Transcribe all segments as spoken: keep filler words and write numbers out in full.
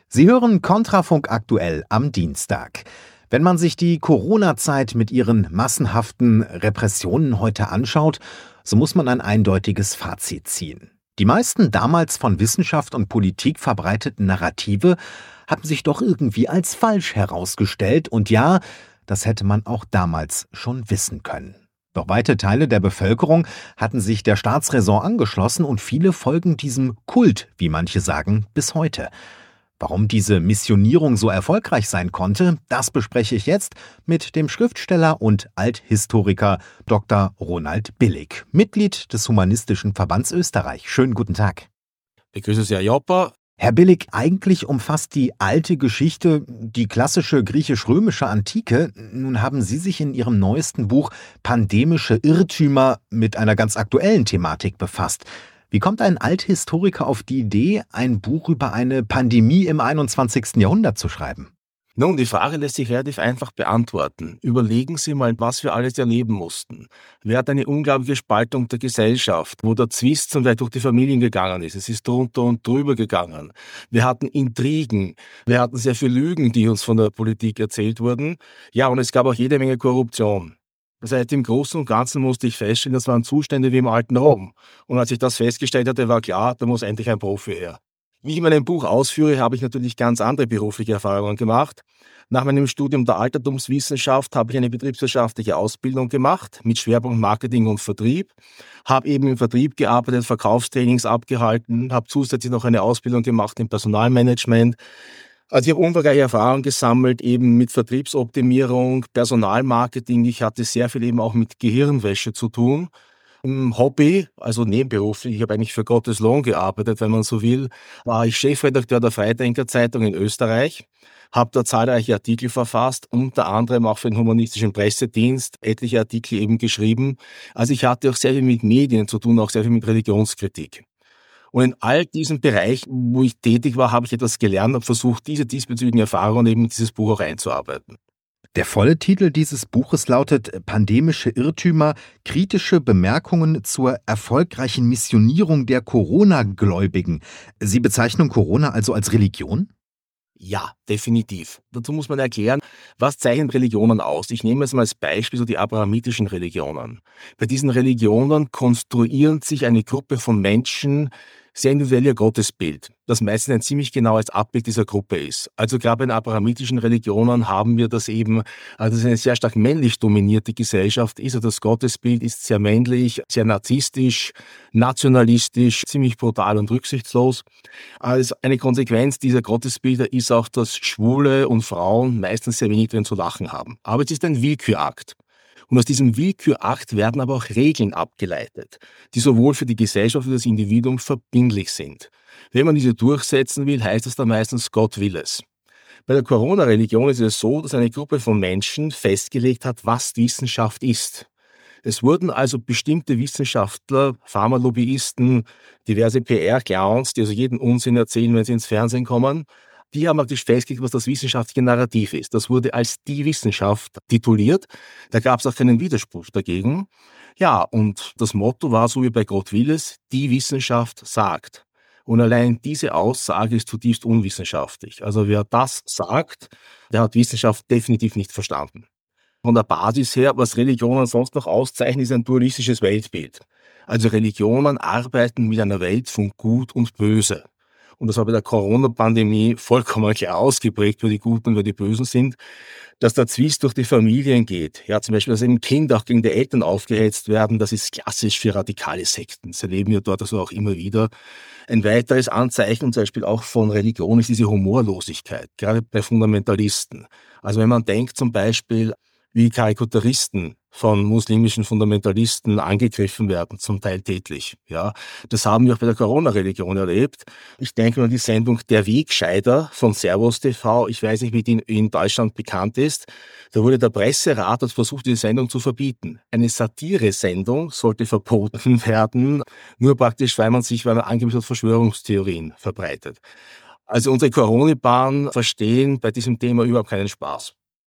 Sie hören Kontrafunk aktuell am Dienstag. Wenn man sich die Corona-Zeit mit ihren massenhaften Repressionen heute anschaut, so muss man ein eindeutiges Fazit ziehen. Die meisten damals von Wissenschaft und Politik verbreiteten Narrative hatten sich doch irgendwie als falsch herausgestellt. Und ja, das hätte man auch damals schon wissen können. Doch weite Teile der Bevölkerung hatten sich der Staatsräson angeschlossen und viele folgen diesem Kult, wie manche sagen, bis heute. Warum diese Missionierung so erfolgreich sein konnte, das bespreche ich jetzt mit dem Schriftsteller und Althistoriker Doktor Ronald Billig, Mitglied des Humanistischen Verbands Österreich. Schönen guten Tag. Begrüße Sie, Herr Joppa. Herr Billig, eigentlich umfasst die alte Geschichte die klassische griechisch-römische Antike. Nun haben Sie sich in Ihrem neuesten Buch Pandemische Irrtümer mit einer ganz aktuellen Thematik befasst. Wie kommt ein Althistoriker auf die Idee, ein Buch über eine Pandemie im einundzwanzigsten Jahrhundert zu schreiben? Nun, die Frage lässt sich relativ einfach beantworten. Überlegen Sie mal, was wir alles erleben mussten. Wir hatten eine unglaubliche Spaltung der Gesellschaft, wo der Zwist zum Teil durch die Familien gegangen ist. Es ist drunter und drüber gegangen. Wir hatten Intrigen. Wir hatten sehr viele Lügen, die uns von der Politik erzählt wurden. Ja, und es gab auch jede Menge Korruption. Das heißt, im Großen und Ganzen musste ich feststellen, das waren Zustände wie im alten Rom. Und als ich das festgestellt hatte, war klar, da muss endlich ein Profi her. Wie ich in meinem Buch ausführe, habe ich natürlich ganz andere berufliche Erfahrungen gemacht. Nach meinem Studium der Altertumswissenschaft habe ich eine betriebswirtschaftliche Ausbildung gemacht, mit Schwerpunkt Marketing und Vertrieb. Habe eben im Vertrieb gearbeitet, Verkaufstrainings abgehalten, habe zusätzlich noch eine Ausbildung gemacht im Personalmanagement. Also ich habe umfangreiche Erfahrungen gesammelt, eben mit Vertriebsoptimierung, Personalmarketing. Ich hatte sehr viel eben auch mit Gehirnwäsche zu tun. Im Hobby, also nebenberuflich, ich habe eigentlich für Gottes Lohn gearbeitet, wenn man so will, war ich Chefredakteur der Freidenker Zeitung in Österreich, habe da zahlreiche Artikel verfasst, unter anderem auch für den Humanistischen Pressedienst, etliche Artikel eben geschrieben. Also ich hatte auch sehr viel mit Medien zu tun, auch sehr viel mit Religionskritik. Und in all diesen Bereichen, wo ich tätig war, habe ich etwas gelernt und versucht, diese diesbezüglichen Erfahrungen eben in dieses Buch auch einzuarbeiten. Der volle Titel dieses Buches lautet Pandemische Irrtümer, kritische Bemerkungen zur erfolgreichen Missionierung der Corona-Gläubigen. Sie bezeichnen Corona also als Religion? Ja, definitiv. Dazu muss man erklären, was zeichnen Religionen aus? Ich nehme jetzt mal als Beispiel so die abrahamitischen Religionen. Bei diesen Religionen konstruieren sich eine Gruppe von Menschen sehr individuell ihr Gottesbild, das meistens ein ziemlich genaues Abbild dieser Gruppe ist. Also gerade bei den abrahamitischen Religionen haben wir das eben, also dass es eine sehr stark männlich dominierte Gesellschaft ist. Also das Gottesbild ist sehr männlich, sehr narzisstisch, nationalistisch, ziemlich brutal und rücksichtslos. Also eine Konsequenz dieser Gottesbilder ist auch, dass Schwule und Frauen meistens sehr wenig drin zu lachen haben. Aber es ist ein Willkürakt. Und aus diesem Willkürakt werden aber auch Regeln abgeleitet, die sowohl für die Gesellschaft wie für das Individuum verbindlich sind. Wenn man diese durchsetzen will, heißt das dann meistens Gott will es. Bei der Corona-Religion ist es so, dass eine Gruppe von Menschen festgelegt hat, was Wissenschaft ist. Es wurden also bestimmte Wissenschaftler, Pharmalobbyisten, diverse P R-Clowns, die also jeden Unsinn erzählen, wenn sie ins Fernsehen kommen, die haben praktisch festgelegt, was das wissenschaftliche Narrativ ist. Das wurde als die Wissenschaft tituliert. Da gab es auch keinen Widerspruch dagegen. Ja, und das Motto war, so wie bei Gott will es, die Wissenschaft sagt. Und allein diese Aussage ist zutiefst unwissenschaftlich. Also wer das sagt, der hat Wissenschaft definitiv nicht verstanden. Von der Basis her, was Religionen sonst noch auszeichnen, ist ein dualistisches Weltbild. Also Religionen arbeiten mit einer Welt von Gut und Böse. Und das war bei der Corona-Pandemie vollkommen klar ausgeprägt, wer die Guten und wer die Bösen sind, dass der Zwist durch die Familien geht. Ja, zum Beispiel, dass eben Kinder auch gegen die Eltern aufgehetzt werden, das ist klassisch für radikale Sekten. Das erleben wir dort also auch immer wieder. Ein weiteres Anzeichen, zum Beispiel auch von Religion, ist diese Humorlosigkeit, gerade bei Fundamentalisten. Also wenn man denkt zum Beispiel, wie Karikaturisten von muslimischen Fundamentalisten angegriffen werden, zum Teil tätlich. Ja, das haben wir auch bei der Corona-Religion erlebt. Ich denke an die Sendung Der Wegscheider von Servus T V. Ich weiß nicht, wie die in Deutschland bekannt ist. Da wurde der Presserat hat versucht, diese Sendung zu verbieten. Eine Satire-Sendung sollte verboten werden, nur praktisch, weil man sich, weil man angeblich hat, Verschwörungstheorien verbreitet. Also unsere Corona-Bahn verstehen bei diesem Thema überhaupt keinen Spaß.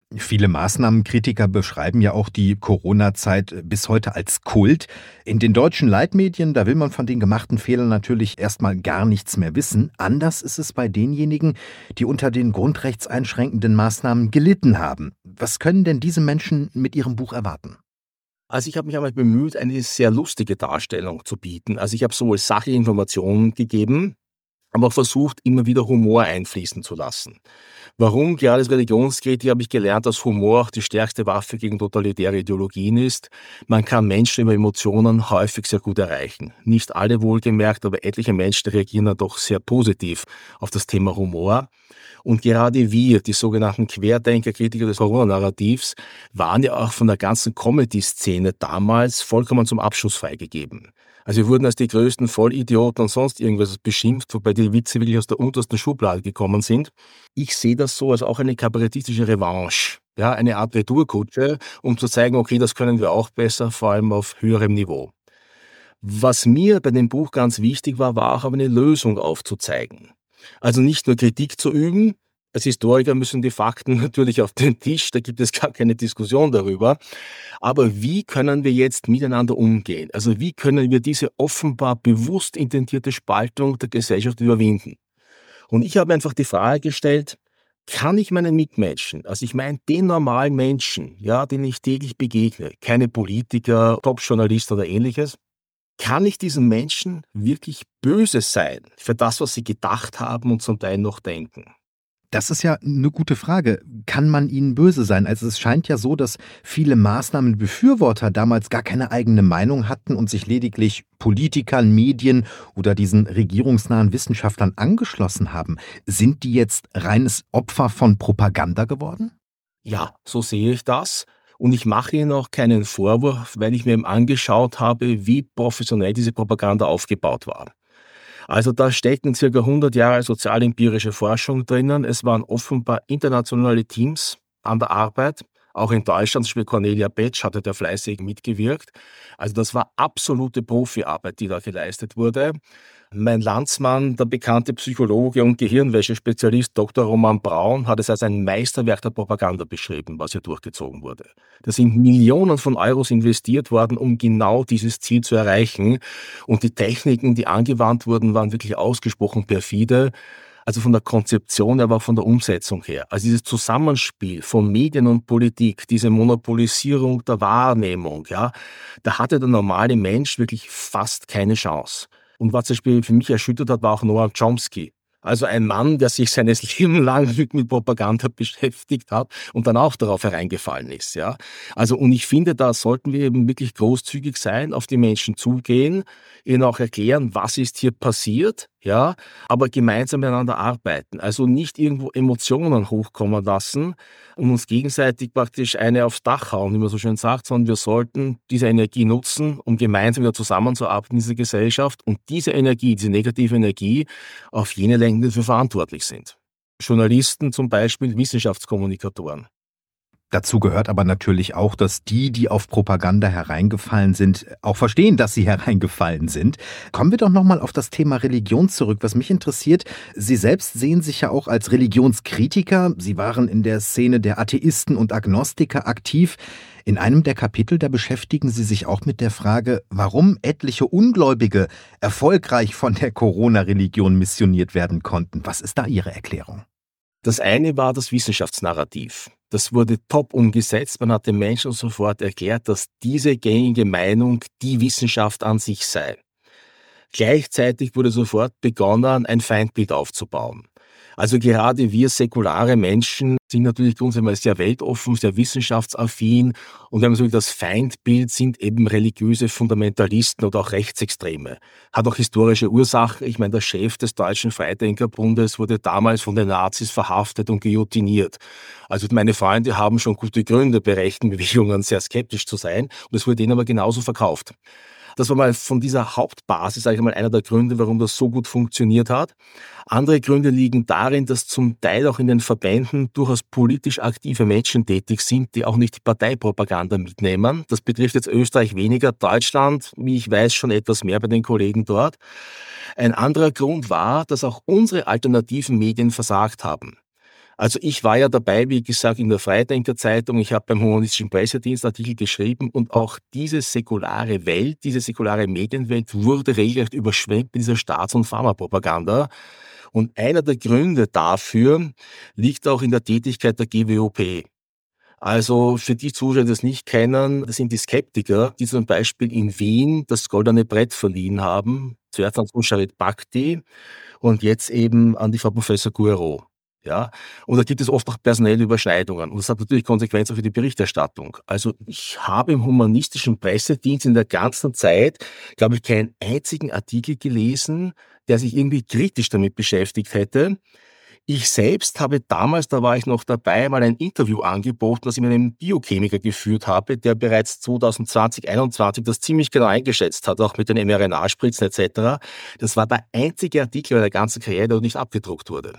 Viele Maßnahmenkritiker beschreiben ja auch die Corona-Zeit bis heute als Kult. In den deutschen Leitmedien, da will man von den gemachten Fehlern natürlich erstmal gar nichts mehr wissen. Anders ist es bei denjenigen, die unter den grundrechtseinschränkenden Maßnahmen gelitten haben. Was können denn diese Menschen mit ihrem Buch erwarten? Also ich habe mich einmal bemüht, eine sehr lustige Darstellung zu bieten. Also ich habe sowohl sachliche Informationen gegeben, aber auch versucht, immer wieder Humor einfließen zu lassen. Warum? Gerade als Religionskritiker habe ich gelernt, dass Humor auch die stärkste Waffe gegen totalitäre Ideologien ist. Man kann Menschen über Emotionen häufig sehr gut erreichen. Nicht alle wohlgemerkt, aber etliche Menschen reagieren dann doch sehr positiv auf das Thema Humor. Und gerade wir, die sogenannten Querdenker, Kritiker des Corona-Narrativs, waren ja auch von der ganzen Comedy-Szene damals vollkommen zum Abschuss freigegeben. Also wir wurden als die größten Vollidioten und sonst irgendwas beschimpft, wobei die Witze wirklich aus der untersten Schublade gekommen sind. Ich sehe das so als auch eine kabarettistische Revanche, ja, eine Art Retourkutsche, um zu zeigen, okay, das können wir auch besser, vor allem auf höherem Niveau. Was mir bei dem Buch ganz wichtig war, war auch eine Lösung aufzuzeigen. Also nicht nur Kritik zu üben. Als Historiker müssen die Fakten natürlich auf den Tisch, da gibt es gar keine Diskussion darüber. Aber wie können wir jetzt miteinander umgehen? Also wie können wir diese offenbar bewusst intentierte Spaltung der Gesellschaft überwinden? Und ich habe einfach die Frage gestellt, kann ich meinen Mitmenschen, also ich meine den normalen Menschen, ja, denen ich täglich begegne, keine Politiker, Top-Journalisten oder ähnliches, kann ich diesen Menschen wirklich böse sein für das, was sie gedacht haben und zum Teil noch denken? Das ist ja eine gute Frage. Kann man ihnen böse sein? Also es scheint ja so, dass viele Maßnahmenbefürworter damals gar keine eigene Meinung hatten und sich lediglich Politikern, Medien oder diesen regierungsnahen Wissenschaftlern angeschlossen haben. Sind die jetzt reines Opfer von Propaganda geworden? Ja, so sehe ich das. Und ich mache ihnen auch keinen Vorwurf, weil ich mir eben angeschaut habe, wie professionell diese Propaganda aufgebaut war. Also da stecken circa hundert Jahre sozialempirische Forschung drinnen. Es waren offenbar internationale Teams an der Arbeit. Auch in Deutschland, zum Beispiel Cornelia Betsch hatte da fleißig mitgewirkt. Also das war absolute Profiarbeit, die da geleistet wurde. Mein Landsmann, der bekannte Psychologe und Gehirnwäsche-Spezialist Doktor Roman Braun, hat es als ein Meisterwerk der Propaganda beschrieben, was hier durchgezogen wurde. Da sind Millionen von Euros investiert worden, um genau dieses Ziel zu erreichen. Und die Techniken, die angewandt wurden, waren wirklich ausgesprochen perfide. Also von der Konzeption, aber auch von der Umsetzung her. Also dieses Zusammenspiel von Medien und Politik, diese Monopolisierung der Wahrnehmung, ja, da hatte der normale Mensch wirklich fast keine Chance. Und was zum Beispiel für mich erschüttert hat, war auch Noam Chomsky. Also ein Mann, der sich seines Lebens lang mit Propaganda beschäftigt hat und dann auch darauf hereingefallen ist. Ja. Also und ich finde, da sollten wir eben wirklich großzügig sein, auf die Menschen zugehen, ihnen auch erklären, was ist hier passiert, ja, aber gemeinsam miteinander arbeiten. Also nicht irgendwo Emotionen hochkommen lassen und uns gegenseitig praktisch eine aufs Dach hauen, wie man so schön sagt, sondern wir sollten diese Energie nutzen, um gemeinsam wieder zusammenzuarbeiten in dieser Gesellschaft und diese Energie, diese negative Energie auf jene lenken, die dafür verantwortlich sind. Journalisten zum Beispiel, Wissenschaftskommunikatoren. Dazu gehört aber natürlich auch, dass die, die auf Propaganda hereingefallen sind, auch verstehen, dass sie hereingefallen sind. Kommen wir doch nochmal auf das Thema Religion zurück. Was mich interessiert, Sie selbst sehen sich ja auch als Religionskritiker. Sie waren in der Szene der Atheisten und Agnostiker aktiv. In einem der Kapitel, da beschäftigen Sie sich auch mit der Frage, warum etliche Ungläubige erfolgreich von der Corona-Religion missioniert werden konnten. Was ist da Ihre Erklärung? Das eine war das Wissenschaftsnarrativ. Das wurde top umgesetzt. Man hat den Menschen sofort erklärt, dass diese gängige Meinung die Wissenschaft an sich sei. Gleichzeitig wurde sofort begonnen, ein Feindbild aufzubauen. Also gerade wir säkulare Menschen sind natürlich grundsätzlich sehr weltoffen, sehr wissenschaftsaffin und wenn man so will, das Feindbild sind eben religiöse Fundamentalisten oder auch Rechtsextreme. Hat auch historische Ursachen. Ich meine, der Chef des Deutschen Freidenkerbundes wurde damals von den Nazis verhaftet und guillotiniert. Also meine Freunde haben schon gute Gründe, bei rechten Bewegungen sehr skeptisch zu sein und es wurde ihnen aber genauso verkauft. Das war mal von dieser Hauptbasis, sage ich mal, einer der Gründe, warum das so gut funktioniert hat. Andere Gründe liegen darin, dass zum Teil auch in den Verbänden durchaus politisch aktive Menschen tätig sind, die auch nicht die Parteipropaganda mitnehmen. Das betrifft jetzt Österreich weniger, Deutschland, wie ich weiß, schon etwas mehr bei den Kollegen dort. Ein anderer Grund war, dass auch unsere alternativen Medien versagt haben. Also ich war ja dabei, wie gesagt, in der Freidenker Zeitung. Ich habe beim Humanistischen Pressedienst Artikel geschrieben und auch diese säkulare Welt, diese säkulare Medienwelt wurde regelrecht überschwemmt mit dieser Staats- und Pharmapropaganda. Und einer der Gründe dafür liegt auch in der Tätigkeit der G W O P. Also für die Zuschauer, die das nicht kennen, das sind die Skeptiker, die zum Beispiel in Wien das Goldene Brett verliehen haben, zuerst an Charit Bhakti und jetzt eben an die Frau Professor Guerot. Ja, und da gibt es oft auch personelle Überschneidungen. Und das hat natürlich Konsequenzen für die Berichterstattung. Also ich habe im Humanistischen Pressedienst in der ganzen Zeit, glaube ich, keinen einzigen Artikel gelesen, der sich irgendwie kritisch damit beschäftigt hätte. Ich selbst habe damals, da war ich noch dabei, mal ein Interview angeboten, das ich mit einem Biochemiker geführt habe, der bereits zwanzig zwanzig, einundzwanzig das ziemlich genau eingeschätzt hat, auch mit den mRNA-Spritzen et cetera. Das war der einzige Artikel in der ganzen Karriere, der nicht abgedruckt wurde.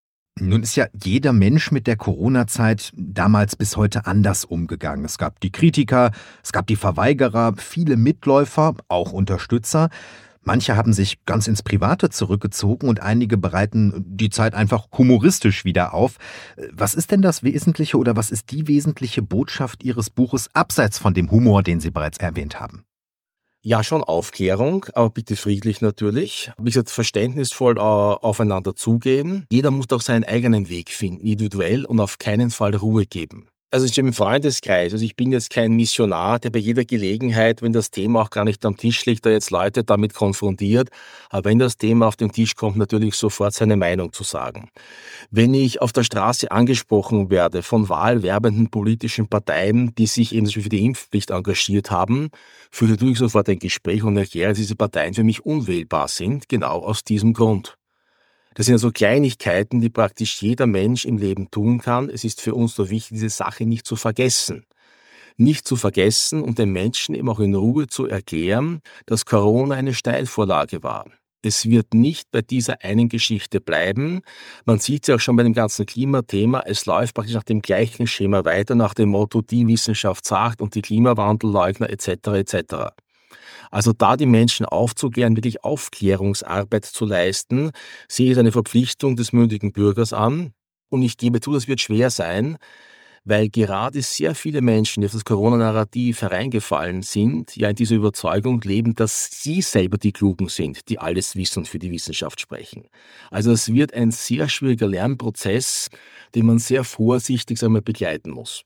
Nun ist ja jeder Mensch mit der Corona-Zeit damals bis heute anders umgegangen. Es gab die Kritiker, es gab die Verweigerer, viele Mitläufer, auch Unterstützer. Manche haben sich ganz ins Private zurückgezogen und einige bereiten die Zeit einfach humoristisch wieder auf. Was ist denn das Wesentliche oder was ist die wesentliche Botschaft Ihres Buches abseits von dem Humor, den Sie bereits erwähnt haben? Ja, schon Aufklärung, aber bitte friedlich natürlich. Wie gesagt, verständnisvoll äh, aufeinander zugehen. Jeder muss doch seinen eigenen Weg finden, individuell und auf keinen Fall Ruhe geben. Also ich bin im Freundeskreis, also ich bin jetzt kein Missionar, der bei jeder Gelegenheit, wenn das Thema auch gar nicht am Tisch liegt, da jetzt Leute damit konfrontiert, aber wenn das Thema auf den Tisch kommt, natürlich sofort seine Meinung zu sagen. Wenn ich auf der Straße angesprochen werde von wahlwerbenden politischen Parteien, die sich eben für die Impfpflicht engagiert haben, führe ich natürlich sofort ein Gespräch und erkläre, dass diese Parteien für mich unwählbar sind, genau aus diesem Grund. Das sind also Kleinigkeiten, die praktisch jeder Mensch im Leben tun kann. Es ist für uns nur wichtig, diese Sache nicht zu vergessen. Nicht zu vergessen und den Menschen eben auch in Ruhe zu erklären, dass Corona eine Steilvorlage war. Es wird nicht bei dieser einen Geschichte bleiben. Man sieht es ja auch schon bei dem ganzen Klimathema. Es läuft praktisch nach dem gleichen Schema weiter, nach dem Motto, die Wissenschaft sagt und die Klimawandelleugner et cetera et cetera. Also da die Menschen aufzuklären, wirklich Aufklärungsarbeit zu leisten, sehe ich eine Verpflichtung des mündigen Bürgers an. Und ich gebe zu, das wird schwer sein, weil gerade sehr viele Menschen, die auf das Corona-Narrativ hereingefallen sind, ja in dieser Überzeugung leben, dass sie selber die Klugen sind, die alles wissen und für die Wissenschaft sprechen. Also es wird ein sehr schwieriger Lernprozess, den man sehr vorsichtig sagen wir, begleiten muss.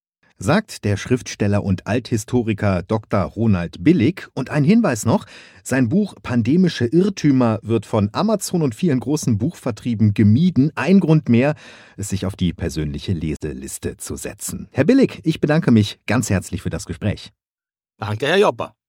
Sagt der Schriftsteller und Althistoriker Doktor Ronald Billig. Und ein Hinweis noch, sein Buch Pandemische Irrtümer wird von Amazon und vielen großen Buchvertrieben gemieden. Ein Grund mehr, es sich auf die persönliche Leseliste zu setzen. Herr Billig, ich bedanke mich ganz herzlich für das Gespräch. Danke, Herr Joppa.